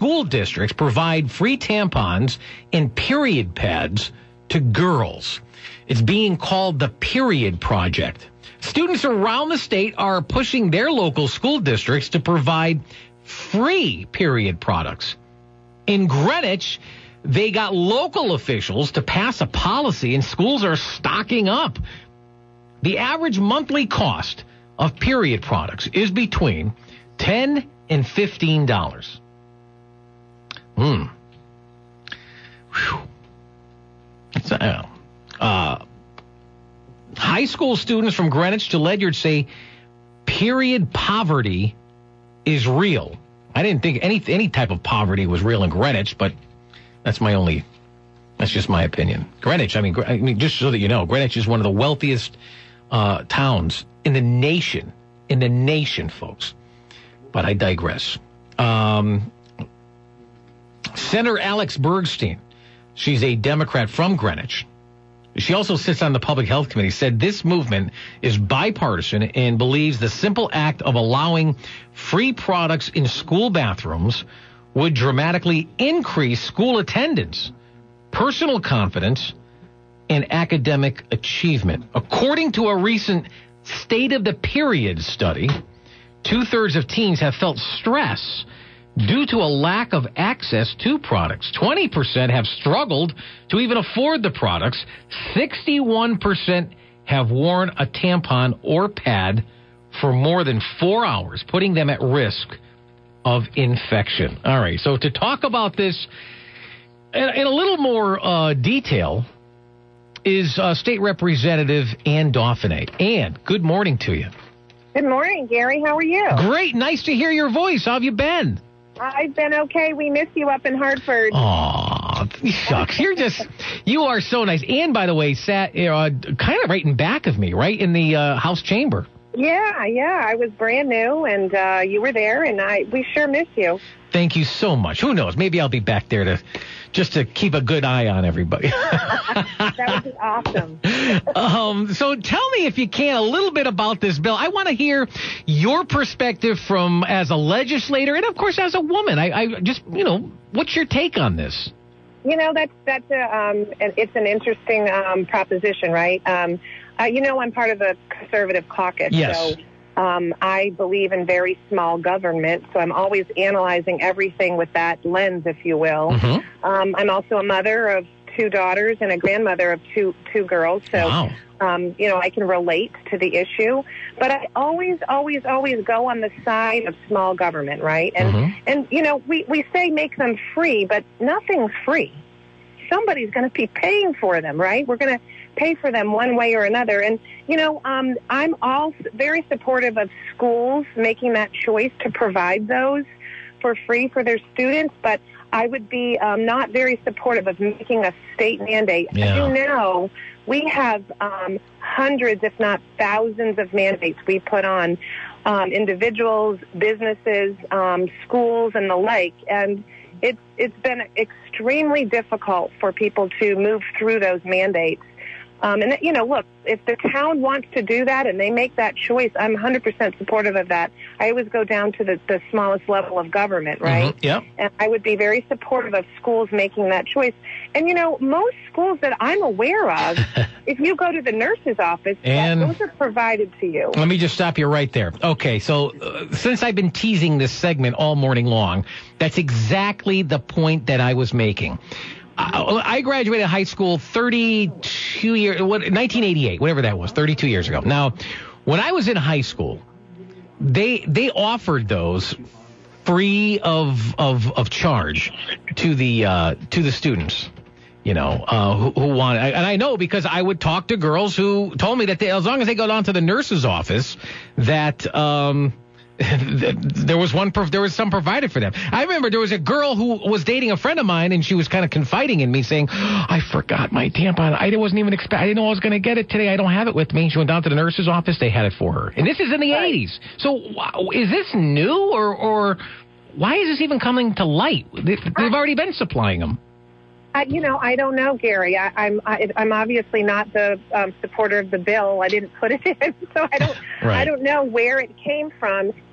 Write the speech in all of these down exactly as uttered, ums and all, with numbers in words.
school districts provide free tampons and period pads to girls. It's being called the Period Project. Students around the state are pushing their local school districts to provide free period products. In Greenwich, they got local officials to pass a policy, and schools are stocking up. The average monthly cost of period products is between ten dollars and fifteen dollars. Hmm. Whew. It's, uh, uh, high school students from Greenwich to Ledyard say period poverty is real. I didn't think any any type of poverty was real in Greenwich, but that's my only, that's just my opinion. Greenwich, I mean, I mean, just so that you know, Greenwich is one of the wealthiest uh, towns in the nation, in the nation, folks. But I digress. Um, Senator Alex Bergstein, she's a Democrat from Greenwich. She also sits on the Public Health Committee, said this movement is bipartisan and believes the simple act of allowing free products in school bathrooms would dramatically increase school attendance, personal confidence, and academic achievement. According to a recent State of the Period study, two-thirds of teens have felt stress due to a lack of access to products. twenty percent have struggled to even afford the products. sixty-one percent have worn a tampon or pad for more than four hours, putting them at risk of infection. All right, so to talk about this in, in a little more uh, detail is uh, State Representative Ann Dauphinais. Ann, good morning to you. Good morning, Gary. How are you? Great. Nice to hear your voice. How have you been? I've been okay. We miss you up in Hartford. Aw, shucks. You're just, you are so nice. Ann, by the way, sat uh, kind of right in back of me, right in the uh, House chamber. Yeah, yeah. I was brand new, and uh, you were there, and I we sure miss you. Thank you so much. Who knows? Maybe I'll be back there to just to keep a good eye on everybody. That would be awesome. um, so tell me, if you can, a little bit about this bill. I want to hear your perspective from as a legislator and, of course, as a woman. I, I just, you know, what's your take on this? You know, that's that's a um, it's an interesting um, proposition, right? Um, uh, you know, I'm part of the conservative caucus, yes. so. Um, I believe in very small government, so I'm always analyzing everything with that lens, if you will. Mm-hmm. Um, I'm also a mother of two daughters and a grandmother of two two girls, so wow. um, you know, I can relate to the issue. But I always, always, always go on the side of small government, right? And mm-hmm. and you know, we we say make them free, but nothing's free. Somebody's going to be paying for them, right? We're going to pay for them one way or another. And, you know, um, I'm all very supportive of schools making that choice to provide those for free for their students, but I would be um, not very supportive of making a state mandate. Yeah. As you know, we have um, hundreds, if not thousands, of mandates we put on um, individuals, businesses, um, schools, and the like. And it's it's been extremely difficult for people to move through those mandates. Um, and, you know, look, if the town wants to do that and they make that choice, I'm one hundred percent supportive of that. I always go down to the, the smallest level of government, right? Mm-hmm. Yep. And I would be very supportive of schools making that choice. And, you know, most schools that I'm aware of, if you go to the nurse's office, and those are provided to you. Let me just stop you right there. Okay, so uh, since I've been teasing this segment all morning long, that's exactly the point that I was making. I graduated high school thirty-two years, nineteen eighty-eight, whatever that was, thirty-two years ago. Now, when I was in high school, they they offered those free of of of charge to the uh, to the students, you know, uh, who, who wanted. And I know because I would talk to girls who told me that they, as long as they go down to the nurse's office, that. Um, There was one. There was some provided for them. I remember there was a girl who was dating a friend of mine, and she was kind of confiding in me, saying, oh, "I forgot my tampon. I wasn't even expect. I didn't know I was going to get it today. I don't have it with me." She went down to the nurse's office. They had it for her, and this is in the Right. eighties. So, wow, is this new, or or why is this even coming to light? They, they've already been supplying them. I, you know, I don't know, Gary. I, I'm I, I'm obviously not the um, supporter of the bill. I didn't put it in, so I don't Right. I don't know where it came from.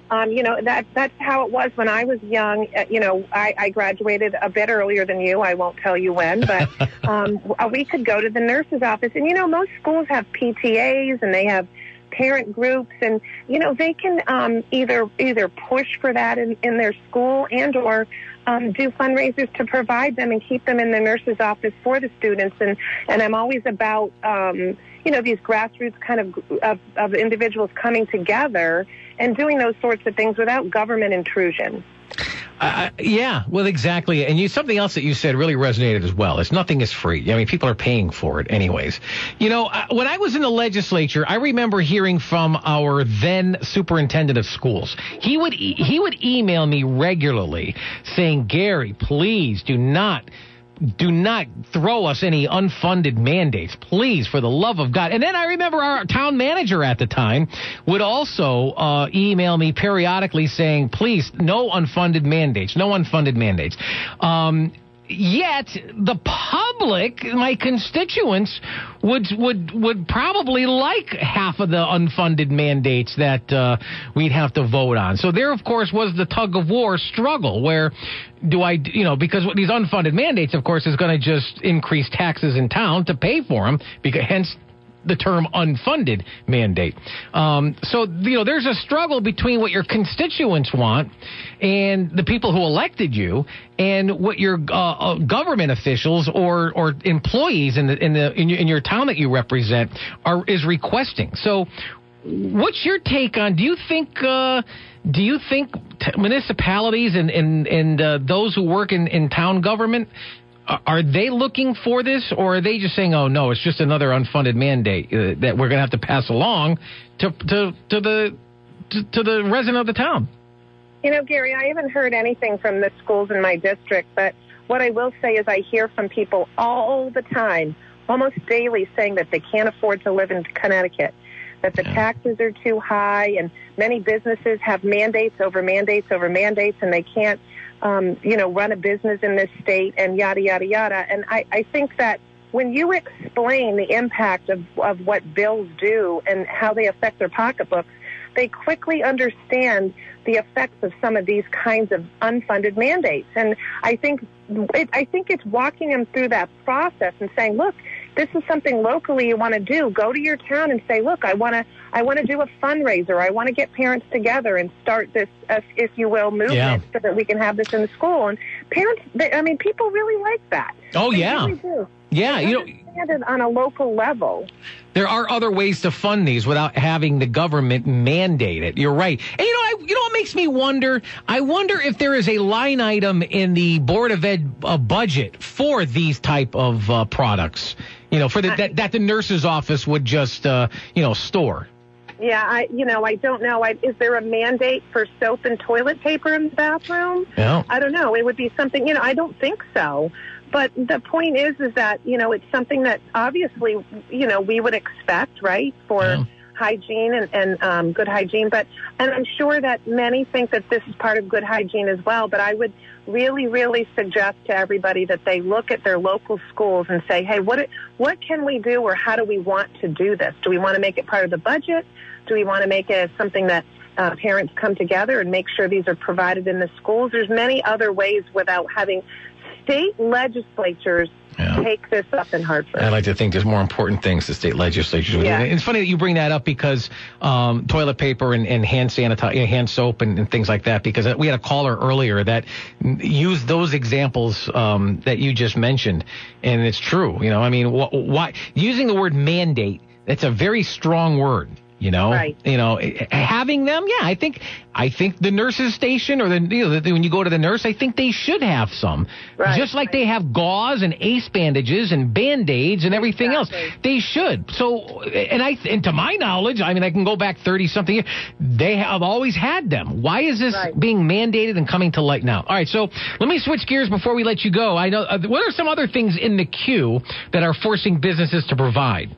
Um, you know, that that's how it was when I was young. Uh, you know, I, I graduated a bit earlier than you. I won't tell you when, but um, we could go to the nurse's office. And, you know, most schools have P T As and they have parent groups. And, you know, they can um, either either push for that in, in their school and or um, do fundraisers to provide them and keep them in the nurse's office for the students. And, and I'm always about, um, you know, these grassroots kind of, of of individuals coming together and doing those sorts of things without government intrusion. Uh, yeah, well, exactly. And you, something else that you said really resonated as well. It's nothing is free. I mean, people are paying for it anyways. You know, when I was in the legislature, I remember hearing from our then superintendent of schools. He would e- he would email me regularly saying, Gary, please do not Do not throw us any unfunded mandates, please, for the love of God. And then I remember our town manager at the time would also uh, email me periodically saying, please, no unfunded mandates, no unfunded mandates. Um, yet the public, my constituents, would would would probably like half of the unfunded mandates that uh, we'd have to vote on. So there, of course, was the tug of war struggle where do I, you know, because these unfunded mandates, of course, is going to just increase taxes in town to pay for them, because hence the term unfunded mandate. Um, so, you know, there's a struggle between what your constituents want and the people who elected you and what your uh, uh, government officials or, or employees in the, in the, in your, in your town that you represent are, is requesting. So what's your take on, do you think, uh, do you think t- municipalities and, and, and uh, those who work in, in town government, are they looking for this, or are they just saying, oh, no, it's just another unfunded mandate uh, that we're going to have to pass along to to, to the to, to the resident of the town? You know, Gary, I haven't heard anything from the schools in my district, but what I will say is I hear from people all the time, almost daily, saying that they can't afford to live in Connecticut, that the yeah. taxes are too high, and many businesses have mandates over mandates over mandates, and they can't Um, you know, run a business in this state and yada, yada, yada. And I, I think that when you explain the impact of, of what bills do and how they affect their pocketbooks, they quickly understand the effects of some of these kinds of unfunded mandates. And I think it, I think it's walking them through that process and saying, look, this is something locally you want to do. Go to your town and say, look, I want to I want to do a fundraiser. I want to get parents together and start this, uh, if you will, movement yeah. so that we can have this in the school. And parents, they, I mean, people really like that. Oh, they yeah. Really do. Yeah, they you understand it on a local level. There are other ways to fund these without having the government mandate it. You're right. And you know, I, you know what makes me wonder? I wonder if there is a line item in the Board of Ed uh, budget for these type of uh, products. You know, for the, that, that the nurse's office would just, uh, you know, store. Yeah, I, you know, I don't know. I, is there a mandate for soap and toilet paper in the bathroom? No. I don't know. It would be something, you know, I don't think so. But the point is, is that, you know, it's something that obviously, you know, we would expect, right, for yeah. hygiene and, and um, good hygiene. But, and I'm sure that many think that this is part of good hygiene as well. But I would really, really suggest to everybody that they look at their local schools and say, hey, what what can we do, or how do we want to do this? Do we want to make it part of the budget? Do we want to make it something that uh, parents come together and make sure these are provided in the schools? There's many other ways without having state legislatures yeah. take this up in Hartford. I like to think there's more important things the state legislatures would yeah. do. It's funny that you bring that up because um, toilet paper and, and hand sanitizer, hand soap and, and things like that, because we had a caller earlier that used those examples um, that you just mentioned. And it's true. You know, I mean, wh- why using the word mandate, that's a very strong word. You know, right. you know, having them. Yeah, I think I think the nurse's station or the, you know, the when you go to the nurse, I think they should have some, right. just like they have gauze and ace bandages and Band-Aids and everything exactly. else. They should. So, and I, and to my knowledge, I mean, I can go back thirty something years. They have always had them. Why is this right. being mandated and coming to light now? All right, so let me switch gears before we let you go. I know uh, what are some other things in the queue that are forcing businesses to provide?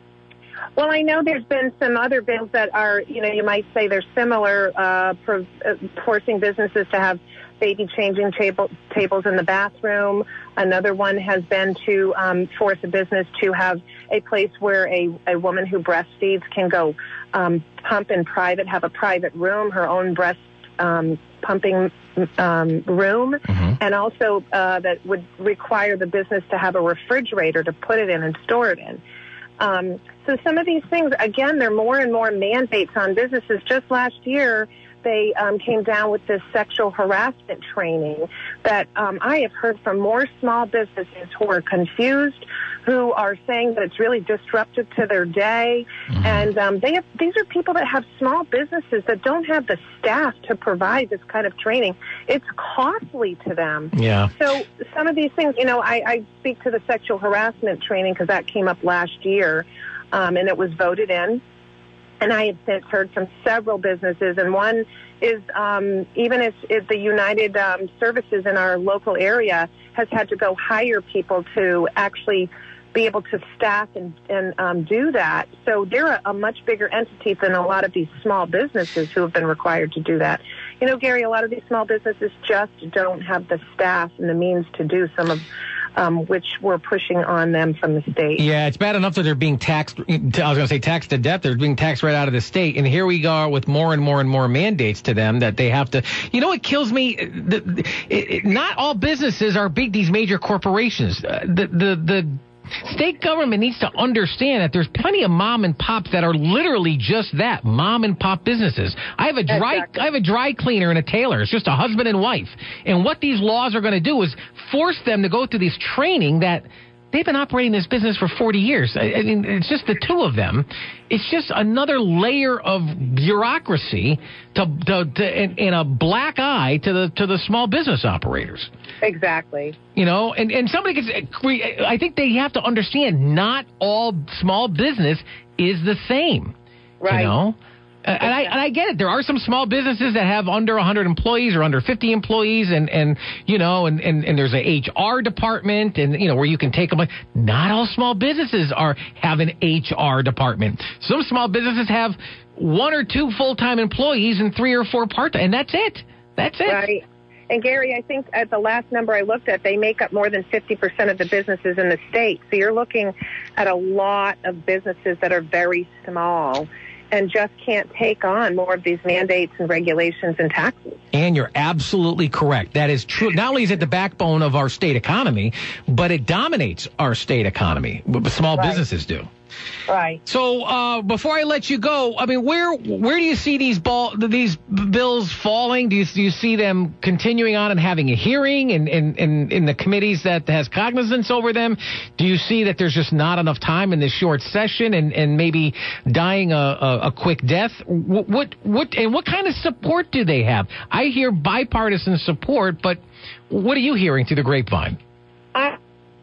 Well, I know there's been some other bills that are, you know, you might say they're similar, uh, for, uh, forcing businesses to have baby changing table, tables in the bathroom. Another one has been to um, force a business to have a place where a, a woman who breastfeeds can go um, pump in private, have a private room, her own breast um, pumping um, room, mm-hmm. and also uh, that would require the business to have a refrigerator to put it in and store it in. Um, so some of these things, again, there are more and more mandates on businesses. Just last year, they um, came down with this sexual harassment training that um, I have heard from more small businesses who are confused, who are saying that it's really disruptive to their day. Mm-hmm. And um, they have, these are people that have small businesses that don't have the staff to provide this kind of training. It's costly to them. Yeah. So some of these things, you know, I, I speak to the sexual harassment training because that came up last year, um, and it was voted in. And I have since heard from several businesses, and one is um, even if, if the United um, Services in our local area has had to go hire people to actually be able to staff and, and um, do that. So they're a, a much bigger entity than a lot of these small businesses who have been required to do that. You know, Gary, a lot of these small businesses just don't have the staff and the means to do some of Um, which we're pushing on them from the state. Yeah, it's bad enough that they're being taxed, I was going to say taxed to death, they're being taxed right out of the state, and here we go with more and more and more mandates to them that they have to, you know what kills me? The, the, it, it, not all businesses are big, these major corporations. Uh, the, the, the state government needs to understand that there's plenty of mom and pops that are literally just that, mom and pop businesses. I have a dry, exactly. I have a dry cleaner and a tailor. It's just a husband and wife. And what these laws are going to do is force them to go through this training that they've been operating this business for forty years. I, I mean, it's just the two of them. It's just another layer of bureaucracy to, to, to and, and a black eye to the to the small business operators. Exactly. You know, and, and somebody can, I think they have to understand not all small business is the same. Right. You know? And I, and I get it. There are some small businesses that have under one hundred employees or under fifty employees, and, and you know, and, and, and there's an H R department, and, you know, where you can take them. Not all small businesses are have an H R department. Some small businesses have one or two full-time employees and three or four part-time, and that's it. That's it. Right. And, Gary, I think at the last number I looked at, they make up more than fifty percent of the businesses in the state. So you're looking at a lot of businesses that are very small and just can't take on more of these mandates and regulations and taxes. And you're absolutely correct. That is true. Not only is it the backbone of our state economy, but it dominates our state economy. Small right. businesses do. Right. So uh, before I let you go, I mean, where where do you see these ball these bills falling? Do you do you see them continuing on and having a hearing in in, in, in the committees that has cognizance over them? Do you see that there's just not enough time in this short session and, and maybe dying a, a, a quick death? What, what what and what kind of support do they have? I hear bipartisan support, but what are you hearing through the grapevine? I-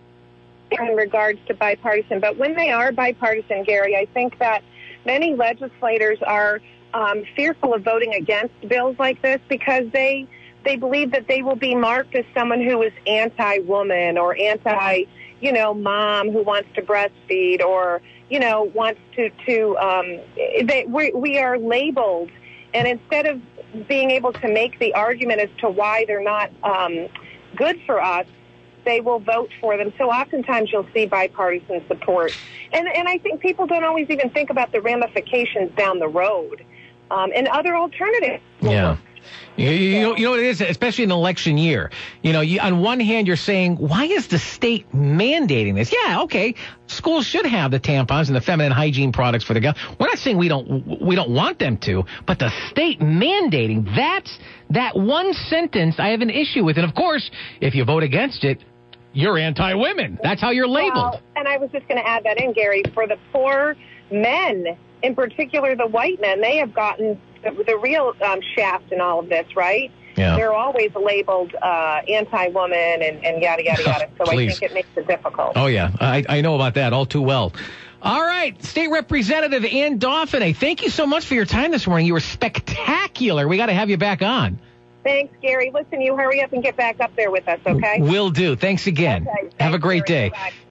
in regards to bipartisan, but when they are bipartisan, Gary, I think that many legislators are um, fearful of voting against bills like this because they they believe that they will be marked as someone who is anti-woman or anti, you know, mom who wants to breastfeed or, you know, wants to to um, they, we, we are labeled, and instead of being able to make the argument as to why they're not um, good for us, they will vote for them. So oftentimes you'll see bipartisan support. And and I think people don't always even think about the ramifications down the road um, and other alternatives. Yeah. You, you, know, you know what it is, especially in an election year. You know, you, on one hand, you're saying, why is the state mandating this? Yeah, okay, schools should have the tampons and the feminine hygiene products for the girls. We're not saying we don't we don't want them to, but the state mandating, that's that one sentence I have an issue with. And, of course, if you vote against it, you're anti-women. That's how you're labeled. Well, and I was just going to add that in, Gary. For the poor men, in particular the white men, they have gotten the, the real um, shaft in all of this, right? Yeah. They're always labeled uh, anti-woman and, and yada, yada, yada. So I think it makes it difficult. Oh, yeah. I, I know about that all too well. All right. State Representative Ann Dauphinais, thank you so much for your time this morning. You were spectacular. We got to have you back on. Thanks, Gary. Listen, you hurry up and get back up there with us, okay? Will do. Thanks again. Okay. Thanks, have a great Gary. day. Bye.